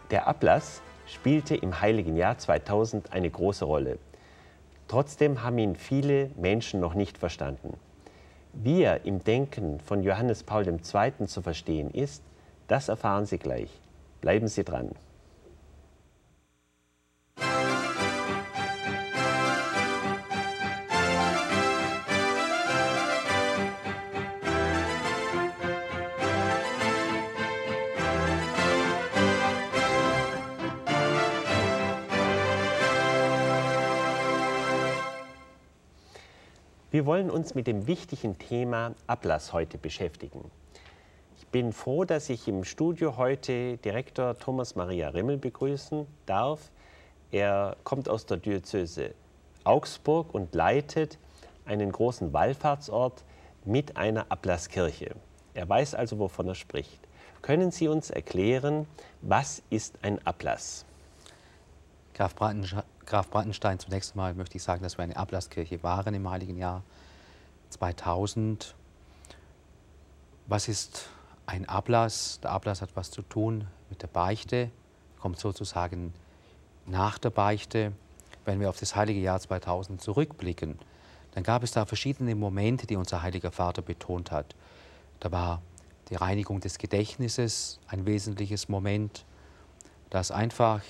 Der Ablass spielte im Heiligen Jahr 2000 eine große Rolle. Trotzdem haben ihn viele Menschen noch nicht verstanden. Wie er im Denken von Johannes Paul II. Zu verstehen ist, das erfahren Sie gleich. Bleiben Sie dran. Wir wollen uns mit dem wichtigen Thema Ablass heute beschäftigen. Ich bin froh, dass ich im Studio heute Direktor Thomas Maria Rimmel begrüßen darf. Er kommt aus der Diözese Augsburg und leitet einen großen Wallfahrtsort mit einer Ablasskirche. Er weiß also, wovon er spricht. Können Sie uns erklären, was ist ein Ablass? Graf Brandenstein, zunächst einmal möchte ich sagen, dass wir eine Ablasskirche waren im Heiligen Jahr 2000. Was ist ein Ablass? Der Ablass hat was zu tun mit der Beichte, kommt sozusagen nach der Beichte. Wenn wir auf das Heilige Jahr 2000 zurückblicken, dann gab es da verschiedene Momente, die unser Heiliger Vater betont hat. Da war die Reinigung des Gedächtnisses ein wesentliches Moment, dass einfach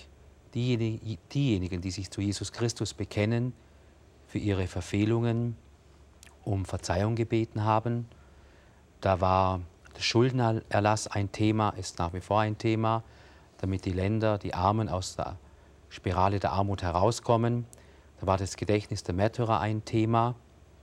diejenigen, die sich zu Jesus Christus bekennen, für ihre Verfehlungen um Verzeihung gebeten haben. Da war der Schuldenerlass ein Thema, ist nach wie vor ein Thema, damit die Länder, die Armen aus der Spirale der Armut herauskommen. Da war das Gedächtnis der Märtyrer ein Thema,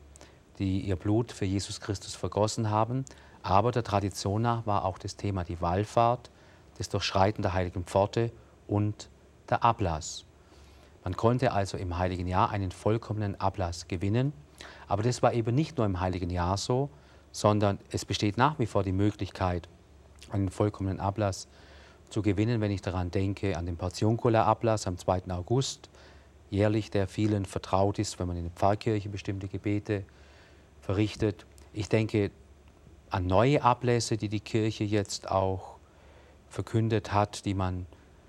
die ihr Blut für Jesus Christus vergossen haben. Aber der Tradition nach war auch das Thema die Wallfahrt, das Durchschreiten der heiligen Pforte und der Ablass. Man konnte also im Heiligen Jahr einen vollkommenen Ablass gewinnen. Aber das war eben nicht nur im Heiligen Jahr so, sondern es besteht nach wie vor die Möglichkeit, einen vollkommenen Ablass zu gewinnen, wenn ich daran denke, an den Portiuncula-Ablass am 2. August, jährlich, der vielen vertraut ist, wenn man in der Pfarrkirche bestimmte Gebete verrichtet. Ich denke an neue Ablässe, die die Kirche jetzt auch verkündet hat, die man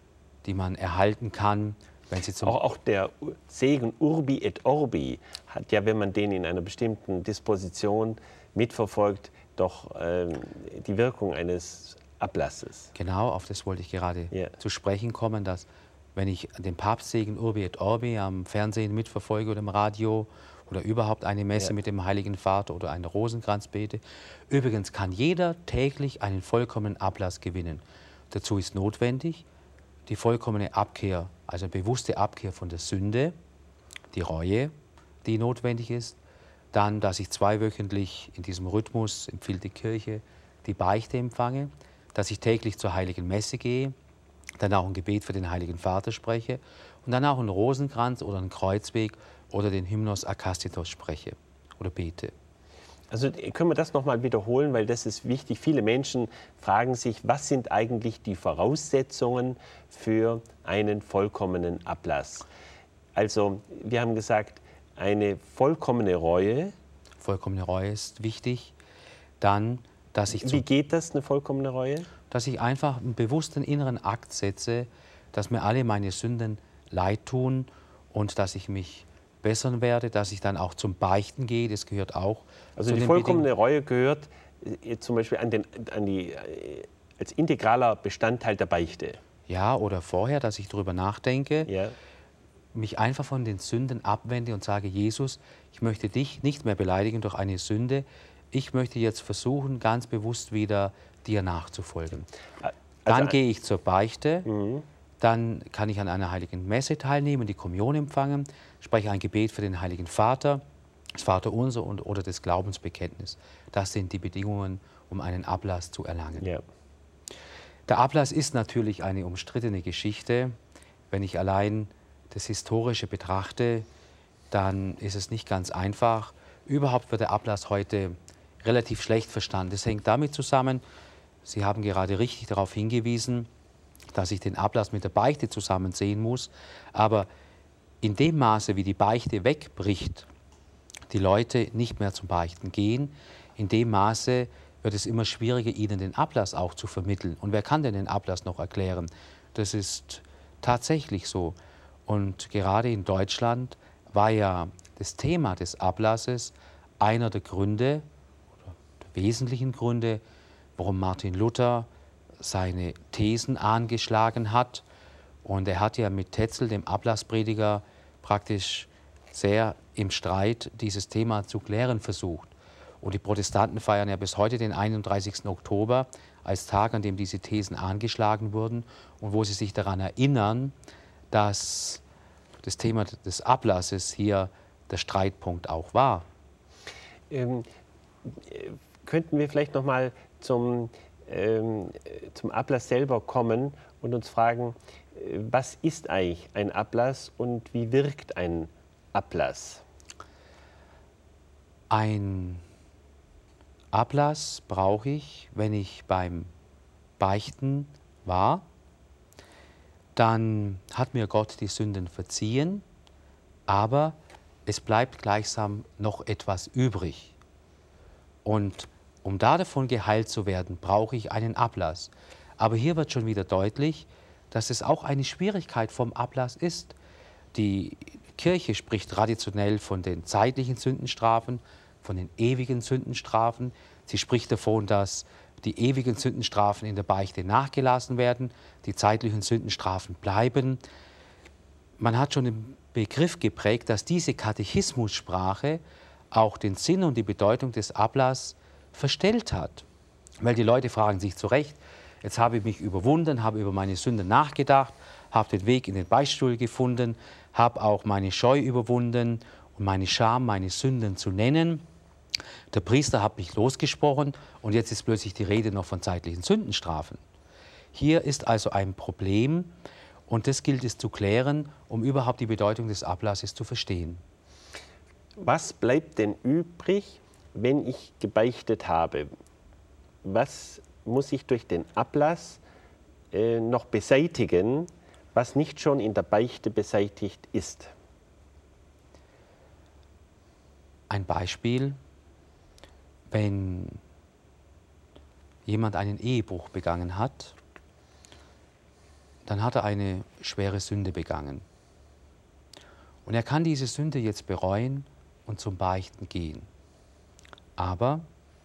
erhalten kann. Wenn Sie auch der Segen Urbi et Orbi hat ja, wenn man den in einer bestimmten Disposition mitverfolgt, doch die Wirkung eines Ablasses. Genau, auf das wollte ich gerade zu sprechen kommen, dass wenn ich den Papstsegen Urbi et Orbi am Fernsehen mitverfolge oder im Radio oder überhaupt eine Messe mit dem Heiligen Vater oder einen Rosenkranz bete, übrigens kann jeder täglich einen vollkommenen Ablass gewinnen. Dazu ist notwendig die vollkommene Abkehr, also bewusste Abkehr von der Sünde, die Reue, die notwendig ist. Dann, dass ich zweiwöchentlich in diesem Rhythmus, empfiehlt die Kirche, die Beichte empfange, dass ich täglich zur Heiligen Messe gehe, dann auch ein Gebet für den Heiligen Vater spreche und dann auch einen Rosenkranz oder einen Kreuzweg oder den Hymnus Akastitos spreche oder bete. Also können wir das nochmal wiederholen, weil das ist wichtig. Viele Menschen fragen sich, was sind eigentlich die Voraussetzungen für einen vollkommenen Ablass? Also wir haben gesagt, eine vollkommene Reue. Vollkommene Reue ist wichtig. Dann, dass ich... Wie geht das, eine vollkommene Reue? Dass ich einfach einen bewussten inneren Akt setze, dass mir alle meine Sünden leid tun und dass ich mich bessern werde, dass ich dann auch zum Beichten gehe, das gehört auch. Also die vollkommene Reue gehört zum Beispiel als integraler Bestandteil der Beichte. Ja, oder vorher, dass ich darüber nachdenke, mich einfach von den Sünden abwende und sage, Jesus, ich möchte dich nicht mehr beleidigen durch eine Sünde. Ich möchte jetzt versuchen, ganz bewusst wieder dir nachzufolgen. Dann gehe ich zur Beichte. Dann kann ich an einer heiligen Messe teilnehmen, die Kommunion empfangen, spreche ein Gebet für den Heiligen Vater, das Vaterunser oder das Glaubensbekenntnis. Das sind die Bedingungen, um einen Ablass zu erlangen. Ja. Der Ablass ist natürlich eine umstrittene Geschichte. Wenn ich allein das Historische betrachte, dann ist es nicht ganz einfach. Überhaupt wird der Ablass heute relativ schlecht verstanden. Das hängt damit zusammen, Sie haben gerade richtig darauf hingewiesen, dass ich den Ablass mit der Beichte zusammen sehen muss. Aber in dem Maße, wie die Beichte wegbricht, die Leute nicht mehr zum Beichten gehen, in dem Maße wird es immer schwieriger, ihnen den Ablass auch zu vermitteln. Und wer kann denn den Ablass noch erklären? das ist tatsächlich so. Und gerade in Deutschland war ja das Thema des Ablasses einer der Gründe, oder der wesentlichen Gründe, warum Martin Luther seine Thesen angeschlagen hat. Und er hat ja mit Tetzel, dem Ablassprediger, praktisch sehr im Streit dieses Thema zu klären versucht. Und die Protestanten feiern ja bis heute den 31. Oktober als Tag, an dem diese Thesen angeschlagen wurden und wo sie sich daran erinnern, dass das Thema des Ablasses hier der Streitpunkt auch war. Könnten wir vielleicht noch mal zum Ablass selber kommen und uns fragen, was ist eigentlich ein Ablass und wie wirkt ein Ablass? Ein Ablass brauche ich, wenn ich beim Beichten war. Dann hat mir Gott die Sünden verziehen, aber es bleibt gleichsam noch etwas übrig. Und um davon geheilt zu werden, brauche ich einen Ablass. Aber hier wird schon wieder deutlich, dass es auch eine Schwierigkeit vom Ablass ist. Die Kirche spricht traditionell von den zeitlichen Sündenstrafen, von den ewigen Sündenstrafen. Sie spricht davon, dass die ewigen Sündenstrafen in der Beichte nachgelassen werden, die zeitlichen Sündenstrafen bleiben. Man hat schon den Begriff geprägt, dass diese Katechismussprache auch den Sinn und die Bedeutung des Ablasses verstellt hat. Weil die Leute fragen sich zu Recht, jetzt habe ich mich überwunden, habe über meine Sünden nachgedacht, habe den Weg in den Beichtstuhl gefunden, habe auch meine Scheu überwunden und meine Scham, meine Sünden zu nennen. Der Priester hat mich losgesprochen und jetzt ist plötzlich die Rede noch von zeitlichen Sündenstrafen. Hier ist also ein Problem und das gilt es zu klären, um überhaupt die Bedeutung des Ablasses zu verstehen. Was bleibt denn übrig, wenn ich gebeichtet habe? Was muss ich durch den Ablass noch beseitigen, was nicht schon in der Beichte beseitigt ist? Ein Beispiel: Wenn jemand einen Ehebruch begangen hat, dann hat er eine schwere Sünde begangen. Und er kann diese Sünde jetzt bereuen und zum Beichten gehen. Aber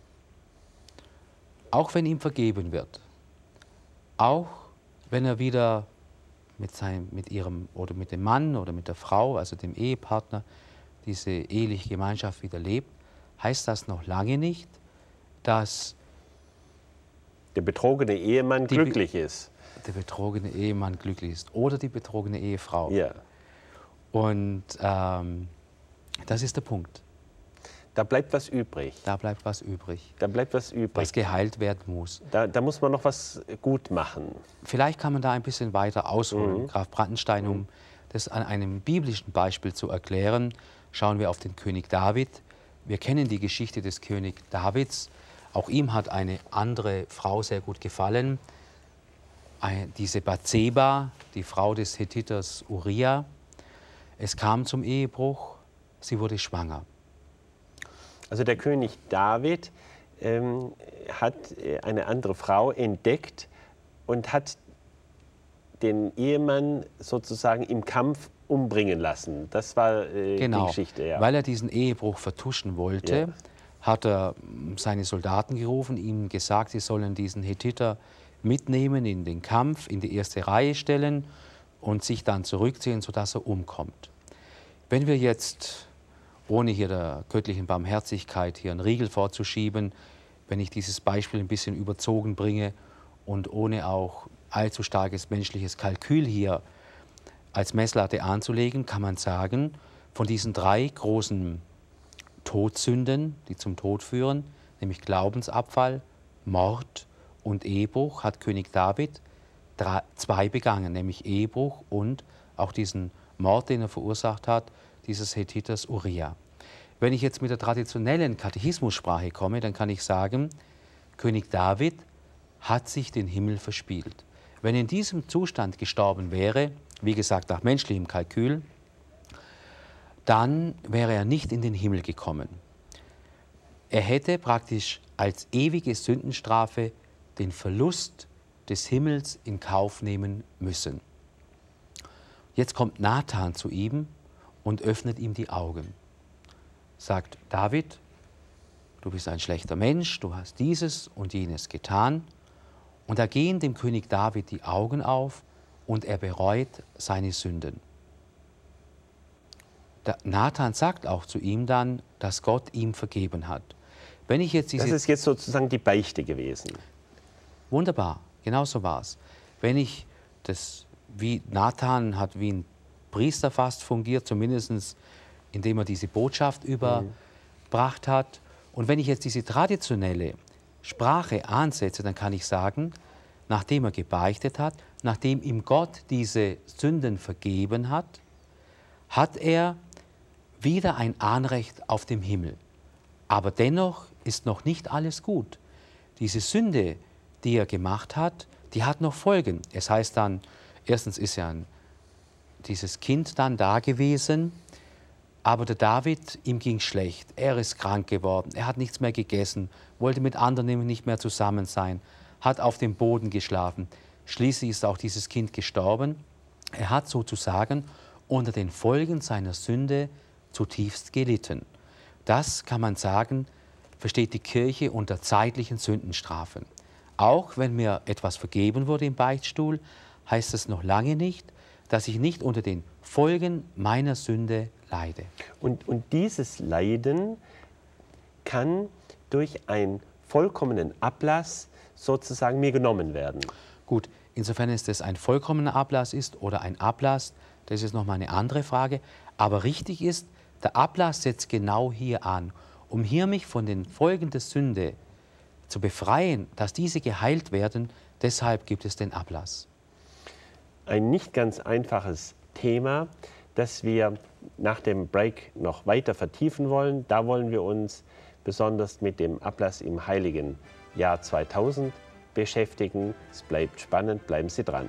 auch wenn ihm vergeben wird, auch wenn er wieder mit ihrem oder mit dem Mann oder mit der Frau, also dem Ehepartner, diese eheliche Gemeinschaft wieder lebt, heißt das noch lange nicht, dass der betrogene Ehemann glücklich ist. Der betrogene Ehemann glücklich ist oder die betrogene Ehefrau. Ja. Und das ist der Punkt. Da bleibt was übrig. Da bleibt was übrig. Da bleibt was übrig. Was geheilt werden muss. Da muss man noch was gut machen. Vielleicht kann man da ein bisschen weiter ausholen, Graf Brandenstein, um das an einem biblischen Beispiel zu erklären. Schauen wir auf den König David. Wir kennen die Geschichte des König Davids. Auch ihm hat eine andere Frau sehr gut gefallen. Diese Bathseba, die Frau des Hethiters Uriah. Es kam zum Ehebruch, sie wurde schwanger. Also der König David hat eine andere Frau entdeckt und hat den Ehemann sozusagen im Kampf umbringen lassen. Das war die Geschichte. Ja. Weil er diesen Ehebruch vertuschen wollte, hat er seine Soldaten gerufen, ihnen gesagt, sie sollen diesen Hethiter mitnehmen in den Kampf, in die erste Reihe stellen und sich dann zurückziehen, sodass er umkommt. Wenn wir jetzt, ohne hier der göttlichen Barmherzigkeit hier einen Riegel vorzuschieben, wenn ich dieses Beispiel ein bisschen überzogen bringe und ohne auch allzu starkes menschliches Kalkül hier als Messlatte anzulegen, kann man sagen, von diesen 3 großen Todsünden, die zum Tod führen, nämlich Glaubensabfall, Mord und Ehebruch, hat König David 2 begangen, nämlich Ehebruch und auch diesen Mord, den er verursacht hat, dieses Hethiters Uriah. Wenn ich jetzt mit der traditionellen Katechismussprache komme, dann kann ich sagen, König David hat sich den Himmel verspielt. Wenn er in diesem Zustand gestorben wäre, wie gesagt nach menschlichem Kalkül, dann wäre er nicht in den Himmel gekommen. Er hätte praktisch als ewige Sündenstrafe den Verlust des Himmels in Kauf nehmen müssen. Jetzt kommt Nathan zu ihm und öffnet ihm die Augen. Sagt: David, du bist ein schlechter Mensch, du hast dieses und jenes getan. Und da gehen dem König David die Augen auf und er bereut seine Sünden. Nathan sagt auch zu ihm dann, dass Gott ihm vergeben hat. Wenn ich jetzt das ist jetzt sozusagen die Beichte gewesen. Wunderbar, genau so war es. Wenn ich das, wie Nathan hat wie ein Priester fast fungiert, zumindest indem er diese Botschaft überbracht hat. Und wenn ich jetzt diese traditionelle Sprache ansetze, dann kann ich sagen, nachdem er gebeichtet hat, nachdem ihm Gott diese Sünden vergeben hat, hat er wieder ein Anrecht auf dem Himmel. Aber dennoch ist noch nicht alles gut. Diese Sünde, die er gemacht hat, die hat noch Folgen. Es heißt dann, erstens ist ja dieses Kind dann da gewesen, aber der David, ihm ging schlecht. Er ist krank geworden, er hat nichts mehr gegessen, wollte mit anderen nicht mehr zusammen sein, hat auf dem Boden geschlafen. Schließlich ist auch dieses Kind gestorben. Er hat sozusagen unter den Folgen seiner Sünde zutiefst gelitten. Das, kann man sagen, versteht die Kirche unter zeitlichen Sündenstrafen. Auch wenn mir etwas vergeben wurde im Beichtstuhl, heißt das noch lange nicht, dass ich nicht unter den Folgen meiner Sünde leide. Und dieses Leiden kann durch einen vollkommenen Ablass sozusagen mir genommen werden. Gut, insofern es ein vollkommener Ablass ist oder ein Ablass, das ist nochmal eine andere Frage. Aber richtig ist, der Ablass setzt genau hier an, um hier mich von den Folgen der Sünde zu befreien, dass diese geheilt werden. Deshalb gibt es den Ablass. Ein nicht ganz einfaches Thema, das wir nach dem Break noch weiter vertiefen wollen. Da wollen wir uns besonders mit dem Ablass im heiligen Jahr 2000 beschäftigen. Es bleibt spannend, bleiben Sie dran.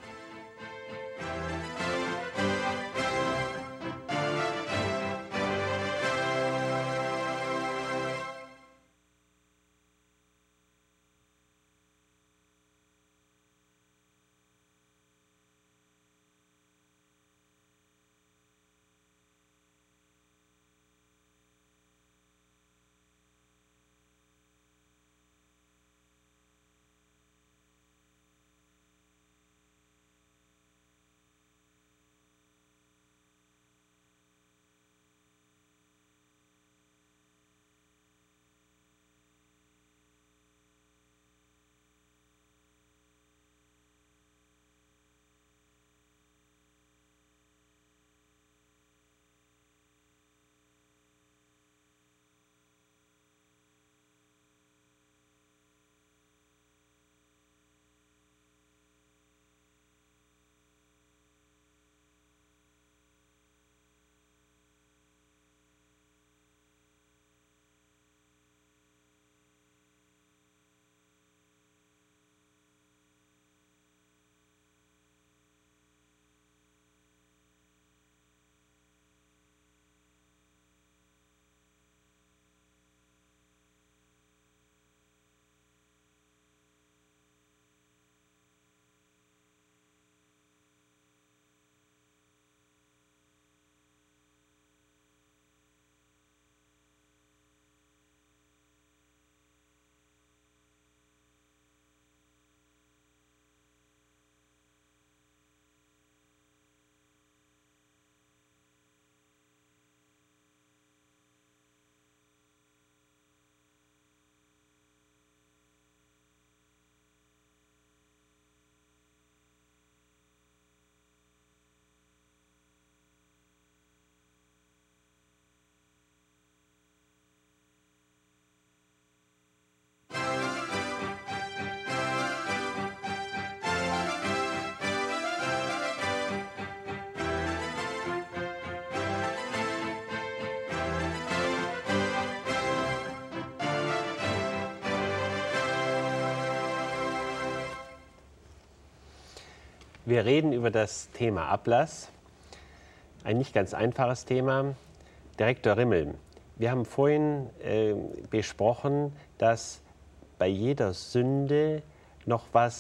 Wir reden über das Thema Ablass, ein nicht ganz einfaches Thema. Direktor Rimmel, wir haben vorhin besprochen, dass bei jeder Sünde noch was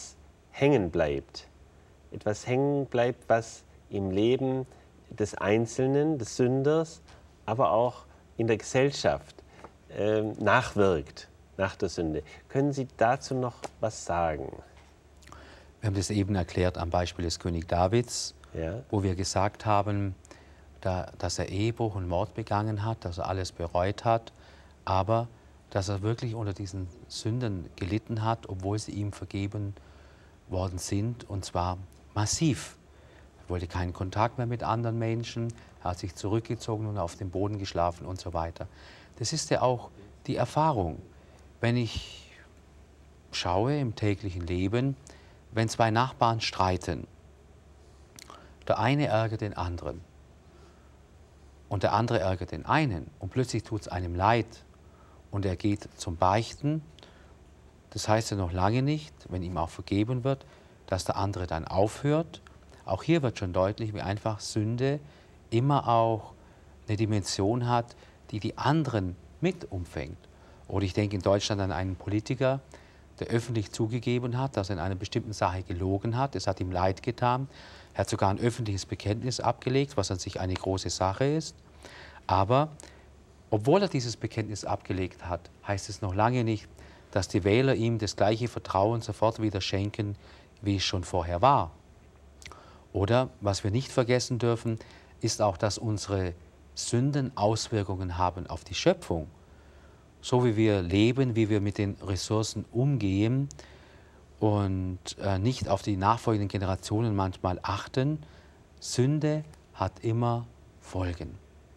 hängen bleibt. Etwas hängen bleibt, was im Leben des Einzelnen, des Sünders, aber auch in der Gesellschaft nachwirkt, nach der Sünde. Können Sie dazu noch was sagen? Wir haben das eben erklärt am Beispiel des König Davids, Ja. wo wir gesagt haben, dass er Ehebruch und Mord begangen hat, dass er alles bereut hat, aber dass er wirklich unter diesen Sünden gelitten hat, obwohl sie ihm vergeben worden sind, und zwar massiv. Er wollte keinen Kontakt mehr mit anderen Menschen, er hat sich zurückgezogen und auf dem Boden geschlafen und so weiter. Das ist ja auch die Erfahrung. Wenn ich schaue im täglichen Leben, wenn zwei Nachbarn streiten, der eine ärgert den anderen und der andere ärgert den einen und plötzlich tut es einem leid und er geht zum Beichten, das heißt ja noch lange nicht, wenn ihm auch vergeben wird, dass der andere dann aufhört. Auch hier wird schon deutlich, wie einfach Sünde immer auch eine Dimension hat, die die anderen mit umfängt. Oder ich denke in Deutschland an einen Politiker, der öffentlich zugegeben hat, dass er in einer bestimmten Sache gelogen hat. Es hat ihm leid getan. Er hat sogar ein öffentliches Bekenntnis abgelegt, was an sich eine große Sache ist. Aber obwohl er dieses Bekenntnis abgelegt hat, heißt es noch lange nicht, dass die Wähler ihm das gleiche Vertrauen sofort wieder schenken, wie es schon vorher war. Oder, was wir nicht vergessen dürfen, ist auch, dass unsere Sünden Auswirkungen haben auf die Schöpfung. So wie wir leben, wie wir mit den Ressourcen umgehen und nicht auf die nachfolgenden Generationen manchmal achten, Sünde hat immer Folgen.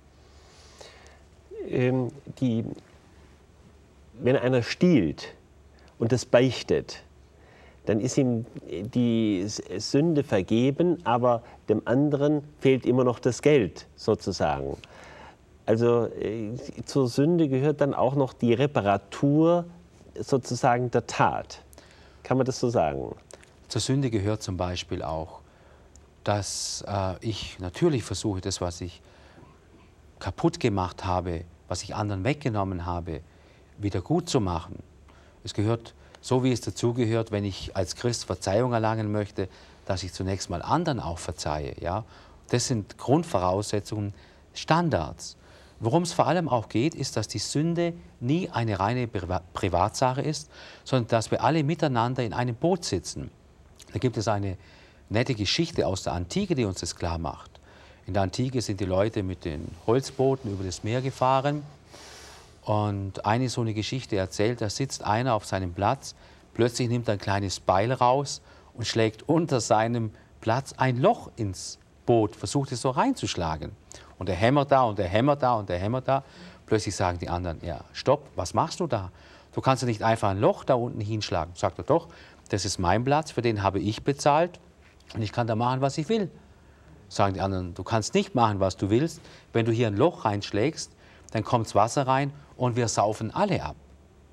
Wenn einer stiehlt und das beichtet, dann ist ihm die Sünde vergeben, aber dem anderen fehlt immer noch das Geld sozusagen. Also zur Sünde gehört dann auch noch die Reparatur sozusagen der Tat. Kann man das so sagen? Zur Sünde gehört zum Beispiel auch, dass ich natürlich versuche, das, was ich kaputt gemacht habe, was ich anderen weggenommen habe, wieder gut zu machen. Es gehört, so wie es dazugehört, wenn ich als Christ Verzeihung erlangen möchte, dass ich zunächst mal anderen auch verzeihe. Ja? Das sind Grundvoraussetzungen, Standards. Worum es vor allem auch geht, ist, dass die Sünde nie eine reine Privatsache ist, sondern dass wir alle miteinander in einem Boot sitzen. Da gibt es eine nette Geschichte aus der Antike, die uns das klar macht. In der Antike sind die Leute mit den Holzbooten über das Meer gefahren. Und eine so eine Geschichte erzählt, da sitzt einer auf seinem Platz, plötzlich nimmt er ein kleines Beil raus und schlägt unter seinem Platz ein Loch ins Boot, versucht es so reinzuschlagen. Und er hämmert da und er hämmert da und er hämmert da. Plötzlich sagen die anderen, ja, stopp, was machst du da? Du kannst ja nicht einfach ein Loch da unten hinschlagen. Sagt er, doch, das ist mein Platz, für den habe ich bezahlt und ich kann da machen, was ich will. Sagen die anderen, du kannst nicht machen, was du willst. Wenn du hier ein Loch reinschlägst, dann kommt das Wasser rein und wir saufen alle ab.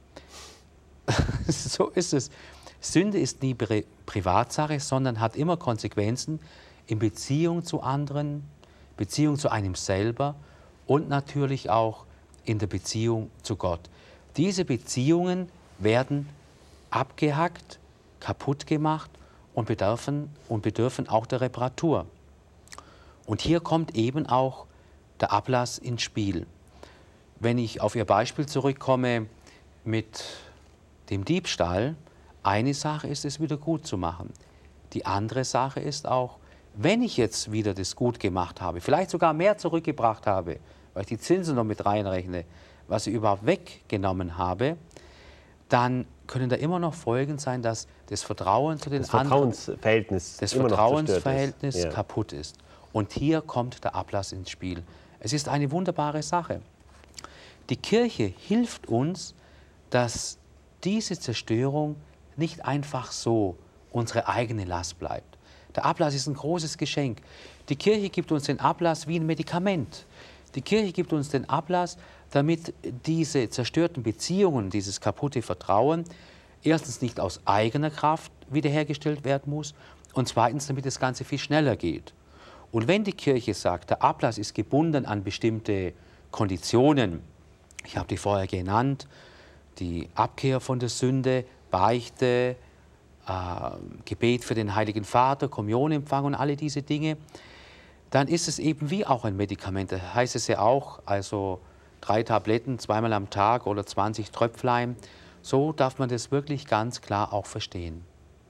So ist es. Sünde ist nie Privatsache, sondern hat immer Konsequenzen in Beziehung zu anderen, Beziehung zu einem selber und natürlich auch in der Beziehung zu Gott. Diese Beziehungen werden abgehackt, kaputt gemacht und bedürfen auch der Reparatur. Und hier kommt eben auch der Ablass ins Spiel. Wenn ich auf Ihr Beispiel zurückkomme mit dem Diebstahl, eine Sache ist es wieder gut zu machen. Die andere Sache ist auch, wenn ich jetzt wieder das gut gemacht habe, vielleicht sogar mehr zurückgebracht habe, weil ich die Zinsen noch mit reinrechne, was ich überhaupt weggenommen habe, dann können da immer noch Folgen sein, dass das Vertrauen zu den anderen, das Vertrauensverhältnis kaputt ist. Und hier kommt der Ablass ins Spiel. Es ist eine wunderbare Sache. Die Kirche hilft uns, dass diese Zerstörung nicht einfach so unsere eigene Last bleibt. Der Ablass ist ein großes Geschenk. Die Kirche gibt uns den Ablass wie ein Medikament. Die Kirche gibt uns den Ablass, damit diese zerstörten Beziehungen, dieses kaputte Vertrauen, erstens nicht aus eigener Kraft wiederhergestellt werden muss und zweitens, damit das Ganze viel schneller geht. Und wenn die Kirche sagt, der Ablass ist gebunden an bestimmte Konditionen, ich habe die vorher genannt, die Abkehr von der Sünde, Beichte, Gebet für den Heiligen Vater, Kommunionempfang und alle diese Dinge, dann ist es eben wie auch ein Medikament. Da heißt es ja auch, also 3 Tabletten zweimal am Tag oder 20 Tröpflein. So darf man das wirklich ganz klar auch verstehen.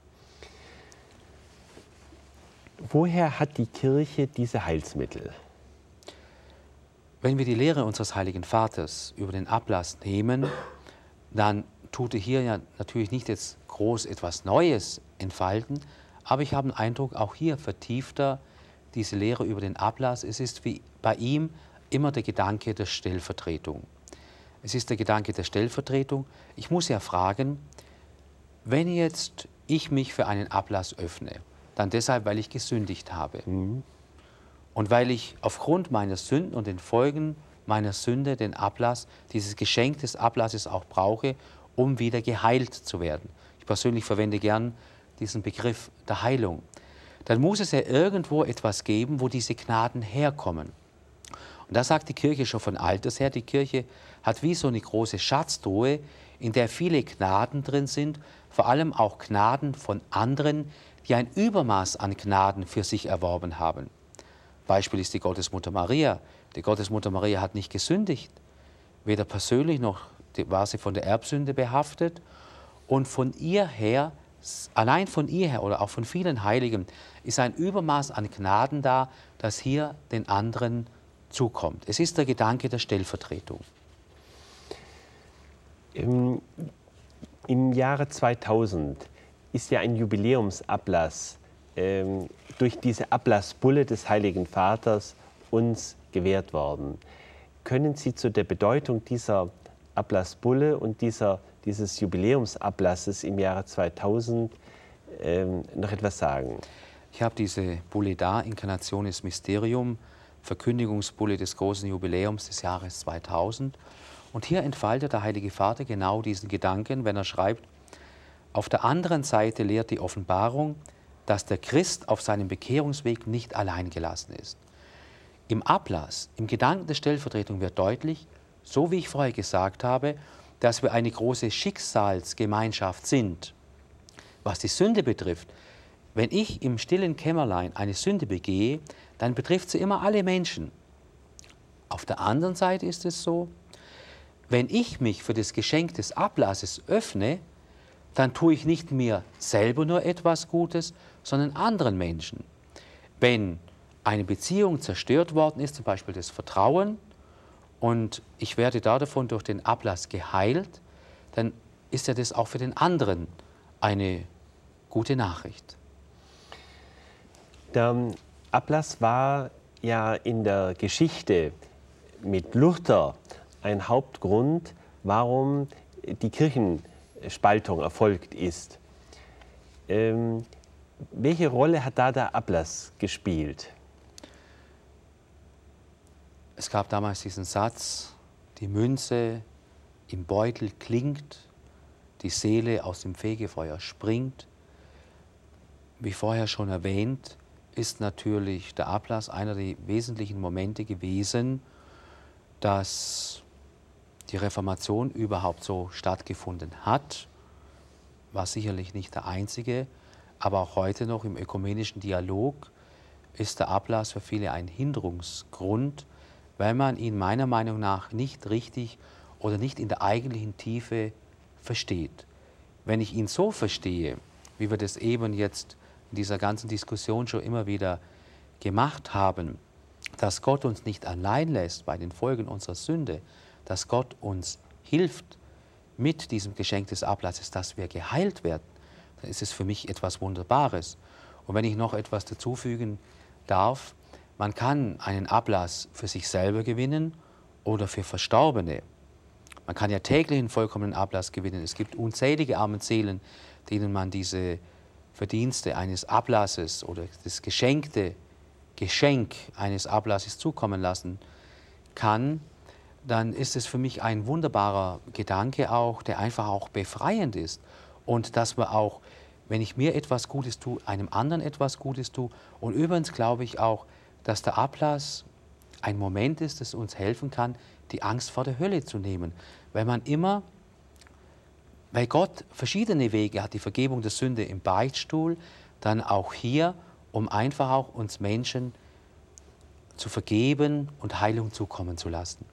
Woher hat die Kirche diese Heilsmittel? Wenn wir die Lehre unseres Heiligen Vaters über den Ablass nehmen, dann tut er hier ja natürlich nicht jetzt groß etwas Neues entfalten, aber ich habe den Eindruck, auch hier vertieft er diese Lehre über den Ablass. Es ist wie bei ihm immer der Gedanke der Stellvertretung. Es ist der Gedanke der Stellvertretung. Ich muss ja fragen, wenn jetzt ich mich für einen Ablass öffne, dann deshalb, weil ich gesündigt habe. Und weil ich aufgrund meiner Sünden und den Folgen meiner Sünde den Ablass, dieses Geschenk des Ablasses auch brauche, um wieder geheilt zu werden. Ich persönlich verwende gern diesen Begriff der Heilung. Dann muss es ja irgendwo etwas geben, wo diese Gnaden herkommen. Und da sagt die Kirche schon von alters her, die Kirche hat wie so eine große Schatztruhe, in der viele Gnaden drin sind, vor allem auch Gnaden von anderen, die ein Übermaß an Gnaden für sich erworben haben. Beispiel ist die Gottesmutter Maria. Die Gottesmutter Maria hat nicht gesündigt, weder persönlich noch war sie von der Erbsünde behaftet. Und von ihr her, allein von ihr her oder auch von vielen Heiligen, ist ein Übermaß an Gnaden da, das hier den anderen zukommt. Es ist der Gedanke der Stellvertretung. Im Jahre 2000 ist ja ein Jubiläumsablass durch diese Ablassbulle des Heiligen Vaters uns gewährt worden. Können Sie zu der Bedeutung dieser Ablassbulle und dieses Jubiläumsablasses im Jahre 2000 noch etwas sagen? Ich habe diese Bulle da, Incarnationis Mysterium, Verkündigungsbulle des großen Jubiläums des Jahres 2000. Und hier entfaltet der Heilige Vater genau diesen Gedanken, wenn er schreibt, auf der anderen Seite lehrt die Offenbarung, dass der Christ auf seinem Bekehrungsweg nicht allein gelassen ist. Im Ablass, im Gedanken der Stellvertretung wird deutlich, so wie ich vorher gesagt habe, dass wir eine große Schicksalsgemeinschaft sind. Was die Sünde betrifft, wenn ich im stillen Kämmerlein eine Sünde begehe, dann betrifft sie immer alle Menschen. Auf der anderen Seite ist es so, wenn ich mich für das Geschenk des Ablasses öffne, dann tue ich nicht mir selber nur etwas Gutes, sondern anderen Menschen. Wenn eine Beziehung zerstört worden ist, zum Beispiel das Vertrauen, und ich werde davon durch den Ablass geheilt, dann ist ja das auch für den anderen eine gute Nachricht. Der Ablass war ja in der Geschichte mit Luther ein Hauptgrund, warum die Kirchenspaltung erfolgt ist. Welche Rolle hat da der Ablass gespielt? Es gab damals diesen Satz, die Münze im Beutel klingt, die Seele aus dem Fegefeuer springt. Wie vorher schon erwähnt, ist natürlich der Ablass einer der wesentlichen Momente gewesen, dass die Reformation überhaupt so stattgefunden hat. War sicherlich nicht der einzige, aber auch heute noch im ökumenischen Dialog ist der Ablass für viele ein Hinderungsgrund, weil man ihn meiner Meinung nach nicht richtig oder nicht in der eigentlichen Tiefe versteht. Wenn ich ihn so verstehe, wie wir das eben jetzt in dieser ganzen Diskussion schon immer wieder gemacht haben, dass Gott uns nicht allein lässt bei den Folgen unserer Sünde, dass Gott uns hilft mit diesem Geschenk des Ablasses, dass wir geheilt werden, dann ist es für mich etwas Wunderbares. Und wenn ich noch etwas dazufügen darf, man kann einen Ablass für sich selber gewinnen oder für Verstorbene. Man kann ja täglich einen vollkommenen Ablass gewinnen. Es gibt unzählige arme Seelen, denen man diese Verdienste eines Ablasses oder das geschenkte Geschenk eines Ablasses zukommen lassen kann. Dann ist es für mich ein wunderbarer Gedanke auch, der einfach auch befreiend ist. Und dass wir auch, wenn ich mir etwas Gutes tue, einem anderen etwas Gutes tue. Und übrigens glaube ich auch, dass der Ablass ein Moment ist, das uns helfen kann, die Angst vor der Hölle zu nehmen. Weil man immer Weil Gott verschiedene Wege hat, die Vergebung der Sünde im Beichtstuhl, dann auch hier, um einfach auch uns Menschen zu vergeben und Heilung zukommen zu lassen.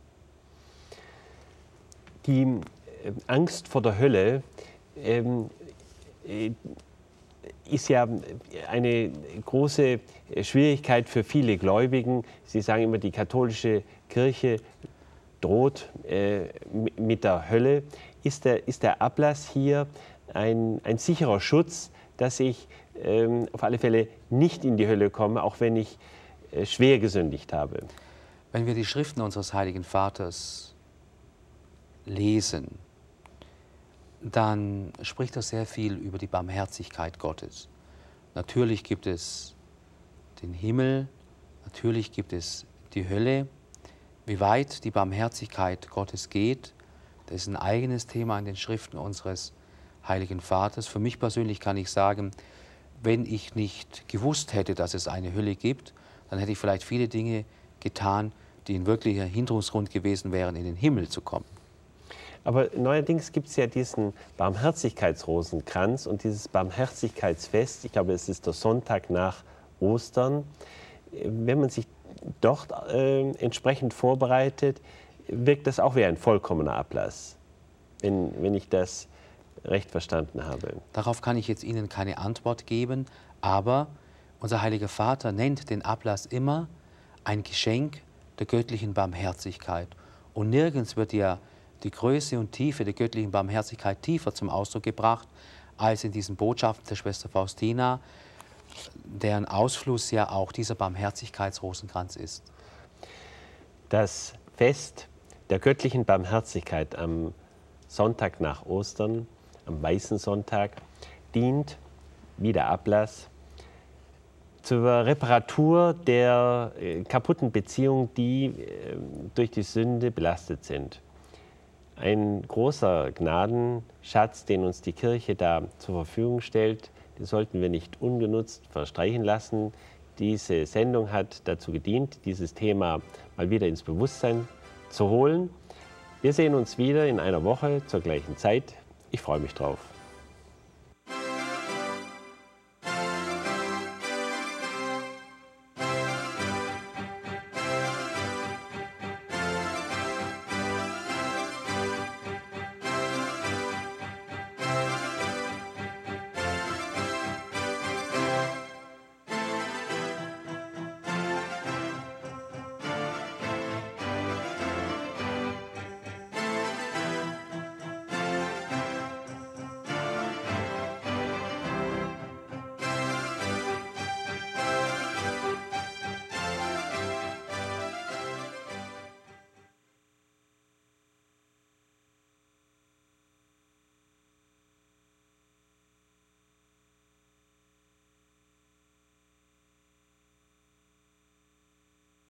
Die Angst vor der Hölle ist ja eine große Schwierigkeit für viele Gläubigen. Sie sagen immer, die katholische Kirche droht mit der Hölle. Ist der Ablass hier ein sicherer Schutz, dass ich auf alle Fälle nicht in die Hölle komme, auch wenn ich schwer gesündigt habe? Wenn wir die Schriften unseres Heiligen Vaters lesen, dann spricht er sehr viel über die Barmherzigkeit Gottes. Natürlich gibt es den Himmel, natürlich gibt es die Hölle. Wie weit die Barmherzigkeit Gottes geht, das ist ein eigenes Thema in den Schriften unseres Heiligen Vaters. Für mich persönlich kann ich sagen, wenn ich nicht gewusst hätte, dass es eine Hölle gibt, dann hätte ich vielleicht viele Dinge getan, die ein wirklicher Hinderungsgrund gewesen wären, in den Himmel zu kommen. Aber neuerdings gibt es ja diesen Barmherzigkeitsrosenkranz und dieses Barmherzigkeitsfest. Ich glaube, es ist der Sonntag nach Ostern. Wenn man sich dort entsprechend vorbereitet, wirkt das auch wie ein vollkommener Ablass, wenn ich das recht verstanden habe. Darauf kann ich jetzt Ihnen keine Antwort geben, aber unser Heiliger Vater nennt den Ablass immer ein Geschenk der göttlichen Barmherzigkeit. Und nirgends wird ja die Größe und Tiefe der göttlichen Barmherzigkeit tiefer zum Ausdruck gebracht, als in diesen Botschaften der Schwester Faustina, deren Ausfluss ja auch dieser Barmherzigkeitsrosenkranz ist. Das Fest der göttlichen Barmherzigkeit am Sonntag nach Ostern, am Weißen Sonntag, dient, wie der Ablass, zur Reparatur der kaputten Beziehungen, die durch die Sünde belastet sind. Ein großer Gnadenschatz, den uns die Kirche da zur Verfügung stellt, den sollten wir nicht ungenutzt verstreichen lassen. Diese Sendung hat dazu gedient, dieses Thema mal wieder ins Bewusstsein zu holen. Wir sehen uns wieder in einer Woche zur gleichen Zeit. Ich freue mich drauf.